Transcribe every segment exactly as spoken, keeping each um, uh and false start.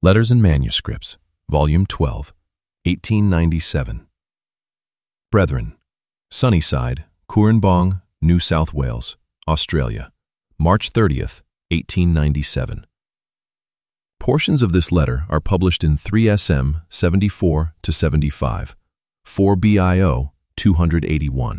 Letters and Manuscripts, Volume twelve, eighteen ninety-seven. Brethren, Sunnyside, Cooranbong, New South Wales, Australia, March thirtieth, eighteen ninety-seven. Portions of this letter are published in three S M seventy-four to seventy-five, four B I O two eighty-one.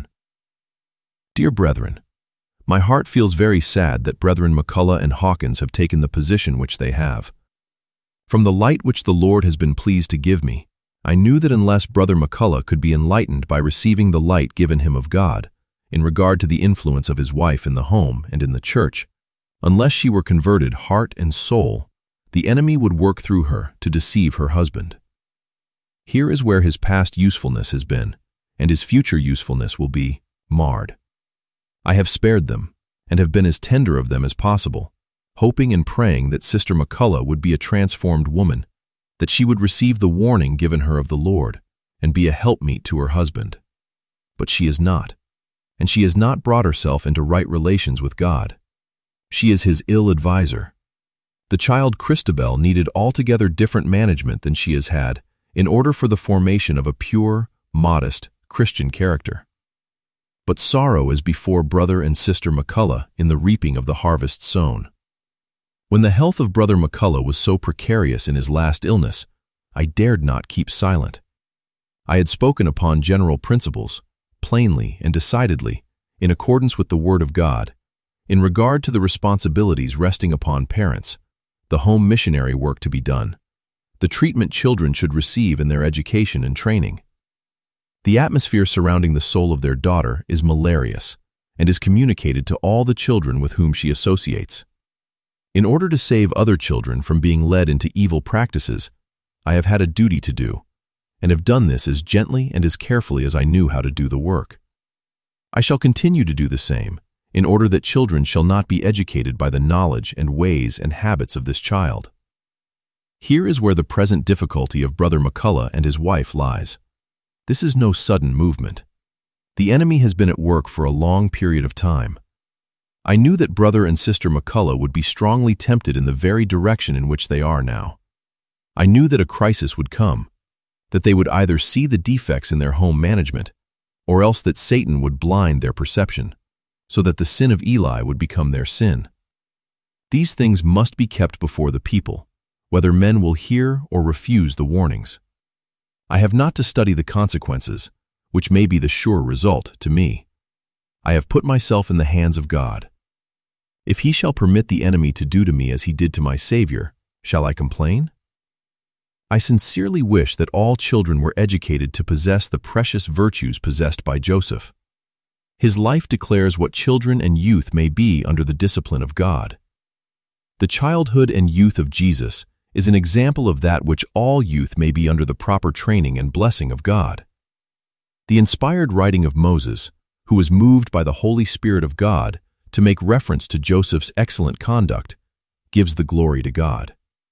Dear Brethren, my heart feels very sad that Brethren McCullough and Hawkins have taken the position which they have. From the light which the Lord has been pleased to give me, I knew that unless Brother McCullough could be enlightened by receiving the light given him of God, in regard to the influence of his wife in the home and in the church, unless she were converted heart and soul, the enemy would work through her to deceive her husband. Here is where his past usefulness has been, and his future usefulness will be, marred. I have spared them, and have been as tender of them as possible, hoping and praying that Sister McCullough would be a transformed woman, that she would receive the warning given her of the Lord, and be a helpmeet to her husband. But she is not, and she has not brought herself into right relations with God. She is his ill adviser. The child Christabel needed altogether different management than she has had in order for the formation of a pure, modest, Christian character. But sorrow is before Brother and Sister McCullough in the reaping of the harvest sown. When the health of Brother McCullough was so precarious in his last illness, I dared not keep silent. I had spoken upon general principles, plainly and decidedly, in accordance with the Word of God, in regard to the responsibilities resting upon parents, the home missionary work to be done, the treatment children should receive in their education and training. The atmosphere surrounding the soul of their daughter is malarious and is communicated to all the children with whom she associates. In order to save other children from being led into evil practices, I have had a duty to do, and have done this as gently and as carefully as I knew how to do the work. I shall continue to do the same, in order that children shall not be educated by the knowledge and ways and habits of this child. Here is where the present difficulty of Brother McCullough and his wife lies. This is no sudden movement. The enemy has been at work for a long period of time. I knew that Brother and Sister McCullough would be strongly tempted in the very direction in which they are now. I knew that a crisis would come, that they would either see the defects in their home management, or else that Satan would blind their perception, so that the sin of Eli would become their sin. These things must be kept before the people, whether men will hear or refuse the warnings. I have not to study the consequences, which may be the sure result to me. I have put myself in the hands of God. If he shall permit the enemy to do to me as he did to my Savior, shall I complain? I sincerely wish that all children were educated to possess the precious virtues possessed by Joseph. His life declares what children and youth may be under the discipline of God. The childhood and youth of Jesus is an example of that which all youth may be under the proper training and blessing of God. The inspired writing of Moses, who was moved by the Holy Spirit of God to make reference to Joseph's excellent conduct, gives the glory to God.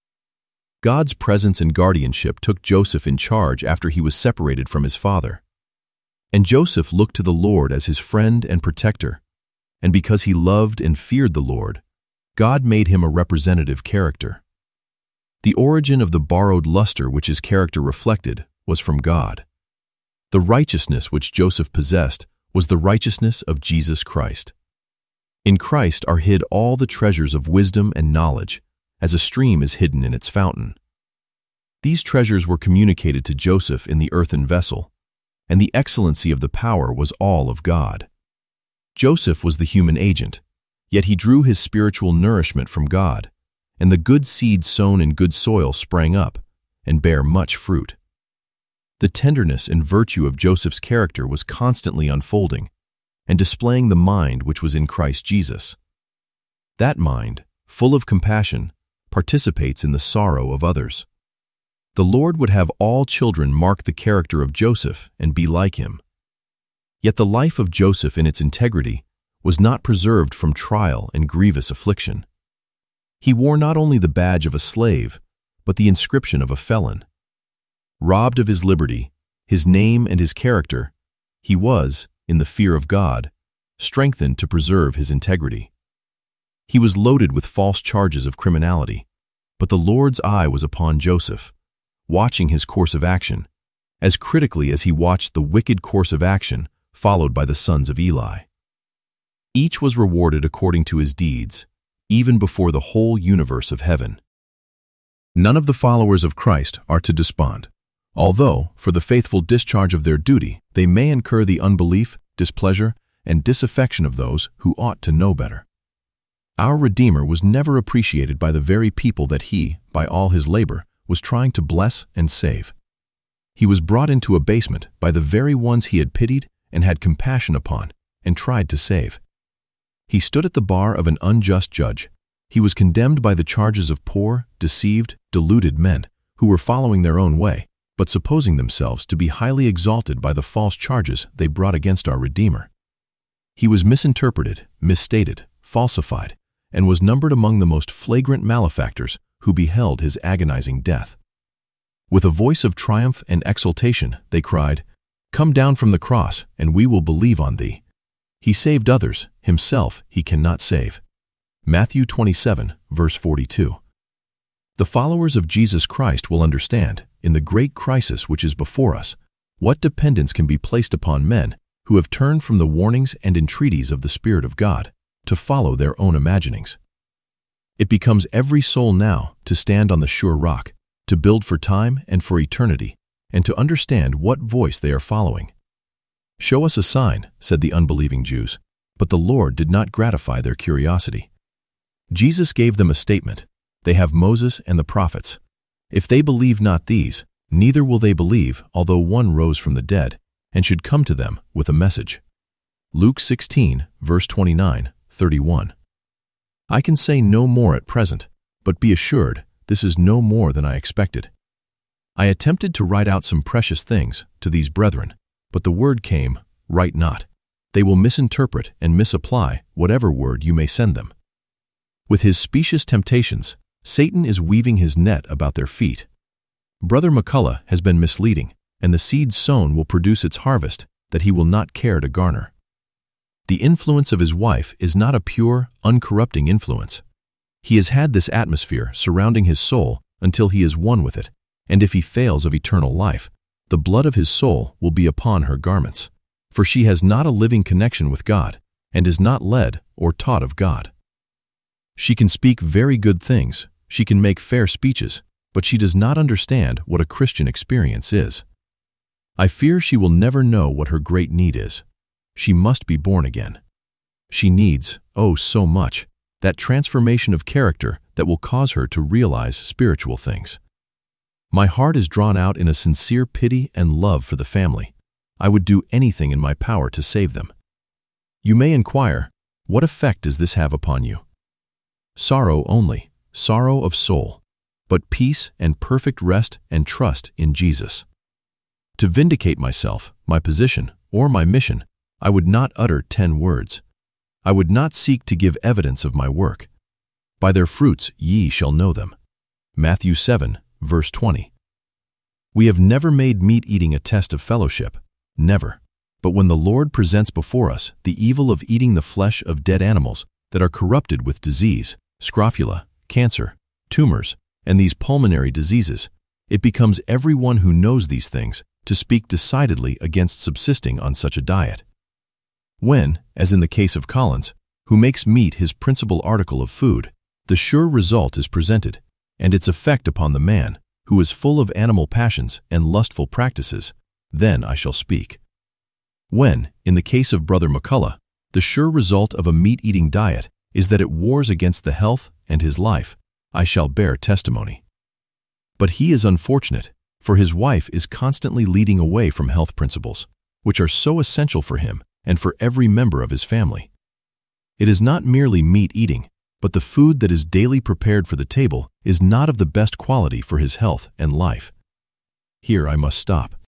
God's presence and guardianship took Joseph in charge after he was separated from his father. And Joseph looked to the Lord as his friend and protector, and because he loved and feared the Lord, God made him a representative character. The origin of the borrowed luster which his character reflected was from God. The righteousness which Joseph possessed was the righteousness of Jesus Christ. In Christ are hid all the treasures of wisdom and knowledge, as a stream is hidden in its fountain. These treasures were communicated to Joseph in the earthen vessel, and the excellency of the power was all of God. Joseph was the human agent, yet he drew his spiritual nourishment from God, and the good seed sown in good soil sprang up and bare much fruit. The tenderness and virtue of Joseph's character was constantly unfolding and displaying the mind which was in Christ Jesus. That mind, full of compassion, participates in the sorrow of others. The Lord would have all children mark the character of Joseph and be like him. Yet the life of Joseph in its integrity was not preserved from trial and grievous affliction. He wore not only the badge of a slave, but the inscription of a felon. Robbed of his liberty, his name and his character, he was, in the fear of God, strengthened to preserve his integrity. He was loaded with false charges of criminality, But the Lord's eye was upon Joseph, watching his course of action, as critically as he watched the wicked course of action followed by the sons of Eli. Each was rewarded according to his deeds, even before the whole universe of heaven. None of the followers of Christ are to despond, although, for the faithful discharge of their duty, they may incur the unbelief, displeasure, and disaffection of those who ought to know better. Our Redeemer was never appreciated by the very people that he, by all his labor, was trying to bless and save. He was brought into abasement by the very ones he had pitied and had compassion upon and tried to save. He stood at the bar of an unjust judge. He was condemned by the charges of poor, deceived, deluded men who were following their own way, but supposing themselves to be highly exalted by the false charges they brought against our Redeemer. He was misinterpreted, misstated, falsified, and was numbered among the most flagrant malefactors who beheld his agonizing death. With a voice of triumph and exultation, they cried, "Come down from the cross, and we will believe on thee." He saved others, himself he cannot save. Matthew twenty-seven, verse forty-two. The followers of Jesus Christ will understand, in the great crisis which is before us, what dependence can be placed upon men who have turned from the warnings and entreaties of the Spirit of God to follow their own imaginings. It becomes every soul now to stand on the sure rock, to build for time and for eternity, and to understand what voice they are following. "Show us a sign," said the unbelieving Jews, but the Lord did not gratify their curiosity. Jesus gave them a statement: they have Moses and the prophets. If they believe not these, neither will they believe, although one rose from the dead, and should come to them with a message. Luke sixteen, verse twenty-nine, thirty-one. I can say no more at present, but be assured, this is no more than I expected. I attempted to write out some precious things to these brethren, but the word came, "Write not." They will misinterpret and misapply whatever word you may send them. With his specious temptations, Satan is weaving his net about their feet. Brother McCullough has been misleading, and the seed sown will produce its harvest that he will not care to garner. The influence of his wife is not a pure, uncorrupting influence. He has had this atmosphere surrounding his soul until he is one with it, and if he fails of eternal life, the blood of his soul will be upon her garments, for she has not a living connection with God, and is not led or taught of God. She can speak very good things, she can make fair speeches, but she does not understand what a Christian experience is. I fear she will never know what her great need is. She must be born again. She needs, oh so much, that transformation of character that will cause her to realize spiritual things. My heart is drawn out in a sincere pity and love for the family. I would do anything in my power to save them. You may inquire, what effect does this have upon you? Sorrow only, sorrow of soul, but peace and perfect rest and trust in Jesus. To vindicate myself, my position, or my mission, I would not utter ten words. I would not seek to give evidence of my work. By their fruits ye shall know them. Matthew seven, verse twenty. We have never made meat-eating a test of fellowship, never. But when the Lord presents before us the evil of eating the flesh of dead animals that are corrupted with disease, scrofula, cancer, tumors, and these pulmonary diseases, it becomes everyone who knows these things to speak decidedly against subsisting on such a diet. When, as in the case of Collins, who makes meat his principal article of food, the sure result is presented, and its effect upon the man, who is full of animal passions and lustful practices, then I shall speak. When, in the case of Brother McCullough, the sure result of a meat-eating diet is that it wars against the health and his life, I shall bear testimony. But he is unfortunate, for his wife is constantly leading away from health principles, which are so essential for him and for every member of his family. It is not merely meat-eating, but the food that is daily prepared for the table is not of the best quality for his health and life. Here I must stop.